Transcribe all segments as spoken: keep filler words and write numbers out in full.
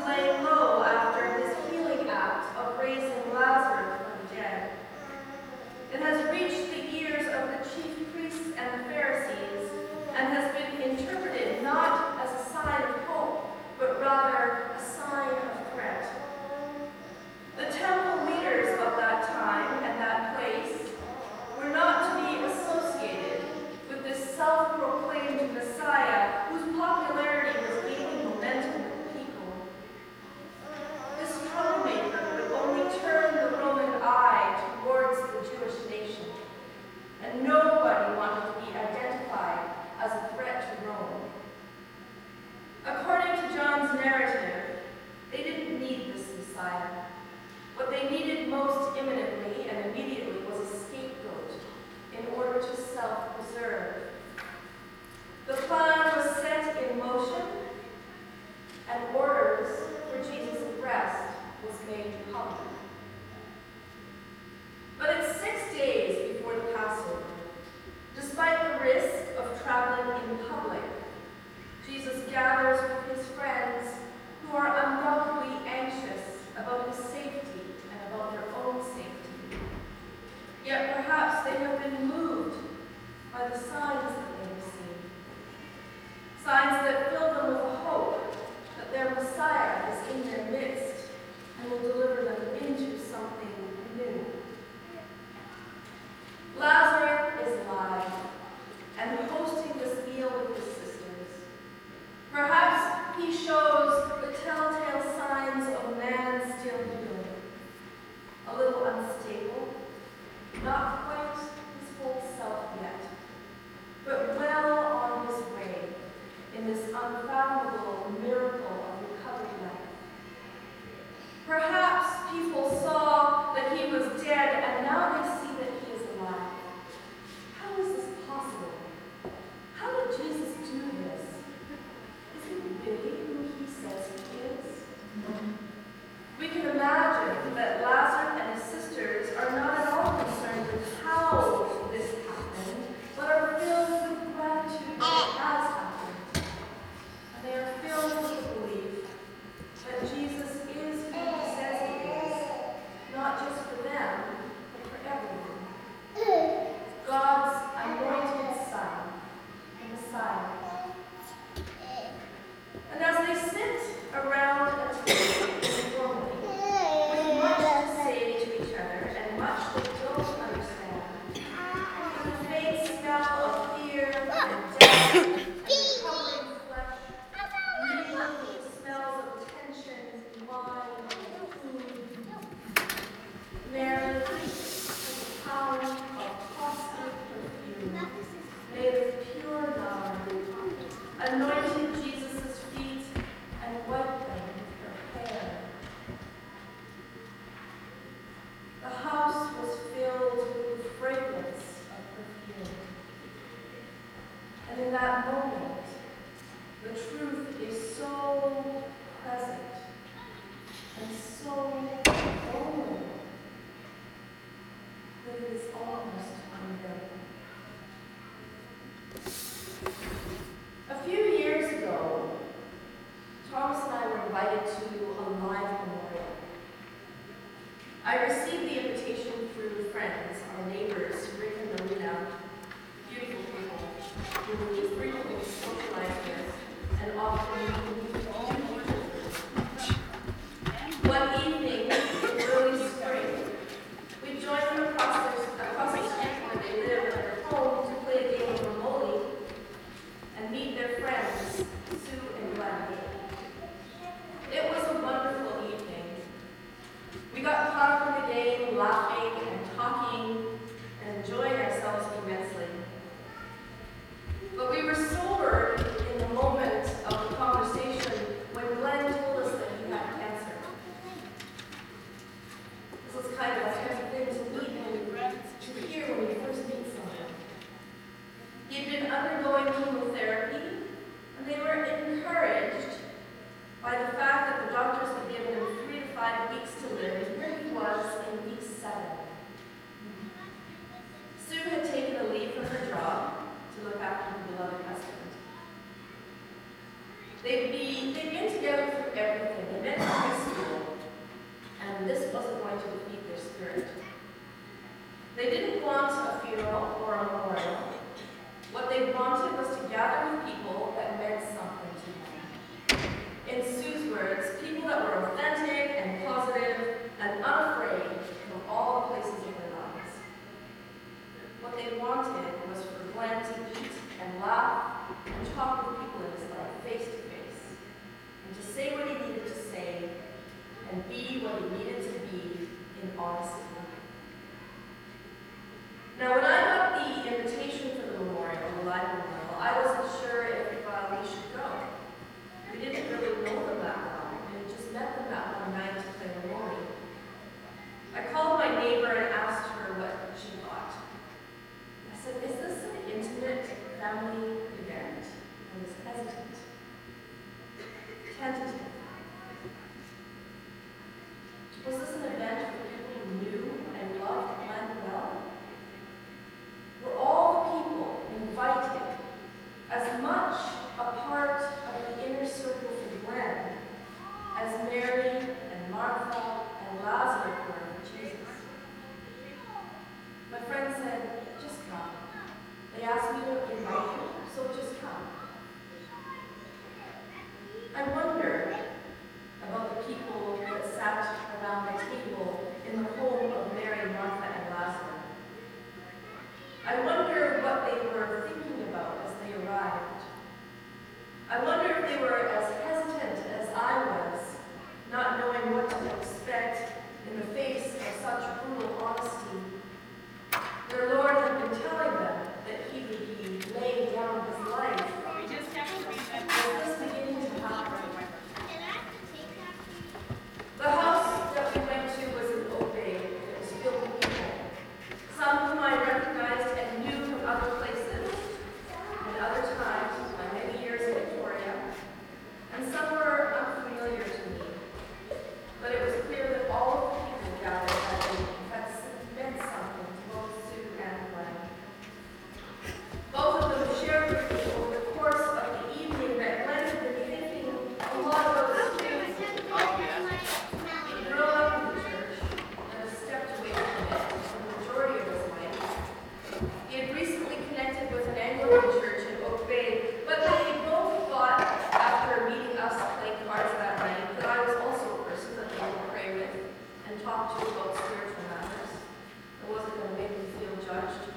laying low after his healing act of raising Lazarus from the dead. It has reached the ears of the chief priests and the Pharisees and has been interpreted not as a sign of hope, but rather a sign of threat. The temple leaders of that time and that place were not to be associated with this self-proclaimed Messiah whose popularity was gaining momentum with the people. This troublemaker would only turn the Roman eye towards the Jewish nation, and nobody wanted to be identified as a threat to Rome. According to John's narrative, they didn't need this Messiah. What they needed most imminently and immediately was a scapegoat in order to self-preserve. The plan was set in motion, and orders for Jesus' arrest was made public. But it's six days before the Passover. Despite the risk of traveling in public, Jesus gathers with his friends who are undoubtedly anxious about his safety and about their own safety. Yet perhaps they have been moved by the signs that they have seen. Signs that fill them with hope that their Messiah is in their midst and will deliver them into something new. Lazarus is alive and hosting this meal with his sisters. Perhaps he shows the telltale signs of a man still healing, a little unstable, not quite his whole self yet, but well on his way in this unfathomable miracle of recovered life. Perhaps people saw that he was dead and now they see that he is alive. How is this possible? How did Jesus do this? Is he really who he says he is? We can imagine that Lazarus and his sisters are not at all concerned with how this happened, but are filled with gratitude that it has happened. And they are filled with the belief that Jesus is who he says he is, not just for them, but for everyone. God's anointed Son, the Messiah. And as they sit around a table informally, with much to say to each other and much they don't understand, with the faint smell of fear and death and recovering flesh, mingled with the smells of tension, wine, and food, Mary, with a pound of costly perfume, made of pure nard, anointed Jesus' feet and wiped them with her hair. The house was filled with the fragrance of perfume. And in that moment, the truth is so present and so vulnerable that it is almost unbearable. A few years ago, Thomas and I were invited to a live memorial. I received the invitation through friends, our neighbors, Rick and Marina, beautiful people, who we frequently socialize with and often meet all One evening, family event, I was hesitant, tentative. Was this an event for people who knew and loved Glenn well? Were all the people invited as much a part of the inner circle for Glenn as Mary and Martha and Lazarus were for Jesus? My friend said, just come. They asked me to invite you, so just come. I wonder about the people that sat around the table in the home of Mary, Martha, and Lazarus. I wonder what they were thinking about as they arrived. I wonder if they were as hesitant as I was, not knowing what to expect in the face of such brutal honesty. Their Lord had been telling them that he would be laying down his life. We just have to read that. Was this beginning to happen? The house that we went to was in Oak Bay. It was filled with people. Some whom I recognized and knew from other places, and other times, my many years in Victoria, and some were unfamiliar to me. But it was clear that all of the people gathered that day had meant something to both Sue and Glenn. Both of them shared with me over the course of the evening that Glenn had been thinking a lot about the students. He grew up in the church and has stepped away from it for the majority of his life. He had recently connected with an Anglican church in Oak Bay, but they both thought, after meeting us playing cards that night, that I was also a person that they would pray with and talk to about spiritual matters. I wasn't going to make them feel judged.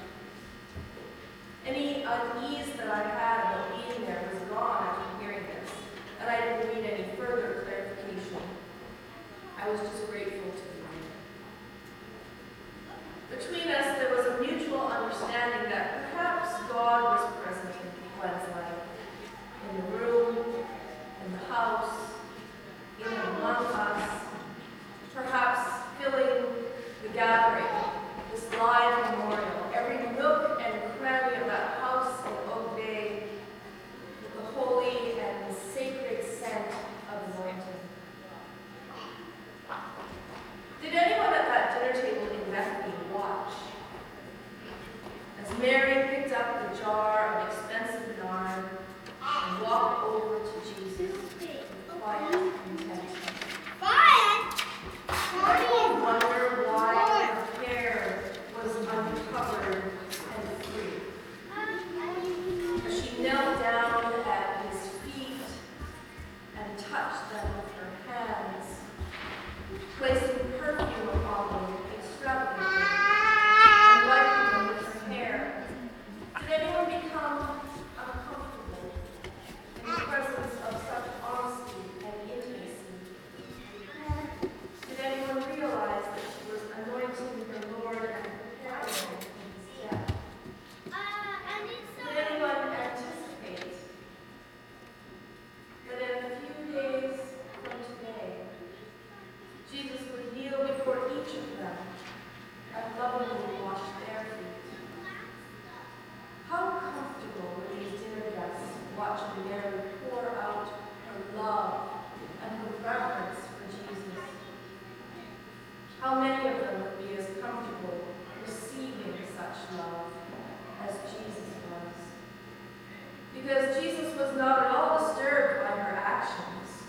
Any unease that I had about being there was gone after hearing this, and I didn't need any further clarification. I was just grateful to be there. Between us, there was a mutual understanding that perhaps God was present in Glenn's life, in the room, in the house, in and among us, perhaps filling the gathering, this live memorial, every nook and cranny of that house in Oak Bay, with the holy and sacred scent of anointing. Did anyone at that dinner table in Bethany watch as Mary picked up the jar of expensive nard and walked over to Jesus with quiet contentment? Did anyone wonder why her hair was uncovered and free? As she knelt down at his feet and touched them with her hands, placing perfume upon them extravagantly and wiping them with her hair. Did anyone become uncomfortable in the presence of such honesty and intimacy? Did anyone realize that she was anointing her Lord and preparing him for his death? Did anyone anticipate that in a few days from today, Jesus would kneel before each of them and lovingly wash their feet? How comfortable were these dinner guests watching Mary pour out her love and her reverence for Jesus? How many of them would be as comfortable receiving such love as Jesus was? Because Jesus was not at all disturbed by her actions.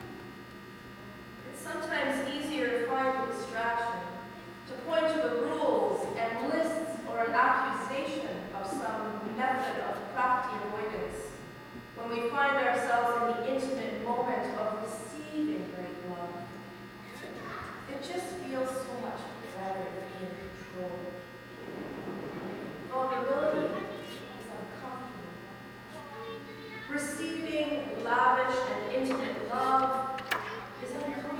It's sometimes easier to find a distraction, to point to the rules and lists or an accusation of some method of crafty avoidance when we find ourselves in the intimate moment of receiving great love. It just feels so much better to be in control. Vulnerability is uncomfortable. Receiving lavish and intimate love is uncomfortable.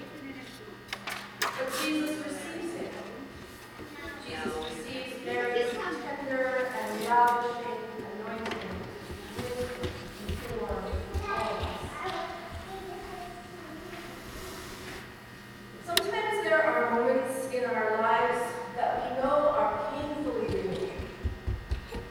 But Jesus receives it. Jesus receives Mary's tender and lavishing anointing with and for all of us. Sometimes there are moments in our lives that we know are painfully real.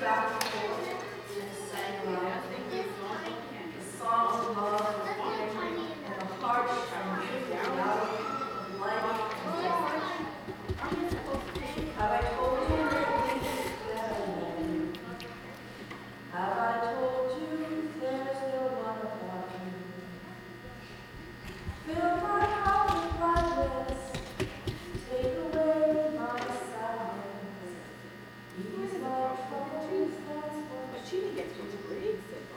back and forth and sang loud. The songs of love and freedom and the harsh and beautiful reality of life and death. Have I told you that we together? Have I told you there's no one above you? Fill my heart with gladness, take away my sadness, ease my troubles, that's what She didn't get to grades that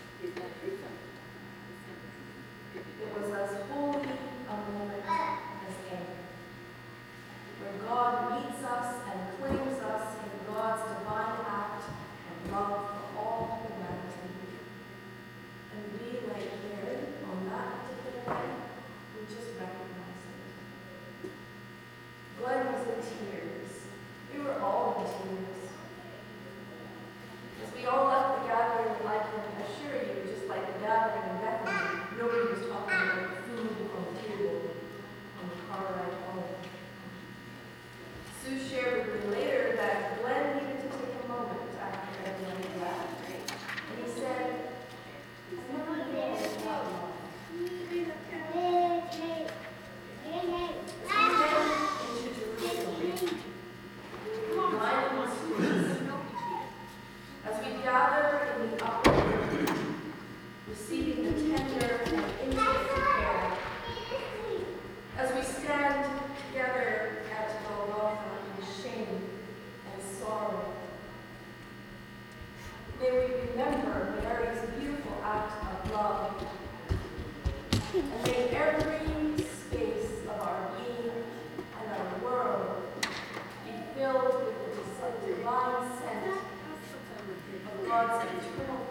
it was as holy a moment as any, where God meets us and claims us in God's divine act of love for all humanity. And we, like Mary, on that particular day, we just recognize it. Glenn was in tears. We were all in tears. As we all left the gathering, I can assure you, just like the gathering in Bethany, nobody was talking about the food on the table on the car ride home. Sue shared with me later that Glenn needed to take a moment after everyone left. And he said, I never knew what it was love. As we gather in the upper room, receiving the tender and intimate care, as we stand together at Golgotha in shame and sorrow, may we remember Mary's beautiful act of love, and may every space of our being and our world be filled with the divine scent of God's eternal